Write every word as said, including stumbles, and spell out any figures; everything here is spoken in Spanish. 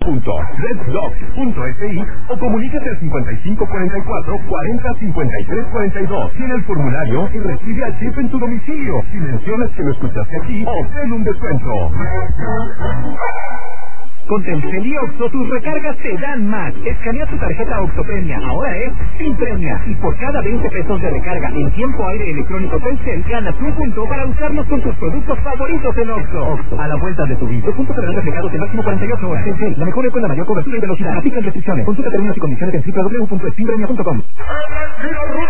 punto red dogs punto s i o comunícate al cincuenta y cinco cuarenta y cuatro cuarenta cincuenta y tres cuarenta y dos. Tiene el formulario y recibe al chip en tu domicilio. Si mencionas que lo escuchaste aquí, obtén un descuento. Con Telcel y Oxxo, tus recargas te dan más. Escanea tu tarjeta Oxxo Premia, ahora es Sin Premia. Y por cada veinte pesos de recarga en tiempo aire electrónico Telcel, ganas un punto para usarlos con tus productos favoritos en Oxxo. Oxxo, a la vuelta de tu vida. Puntos serán reflejados en máximo cuarenta y ocho horas. Telcel, la mejor con la mayor cobertura y velocidad. Aplican restricciones. Consulta términos y condiciones en doble u doble u doble u punto spinpremia punto com.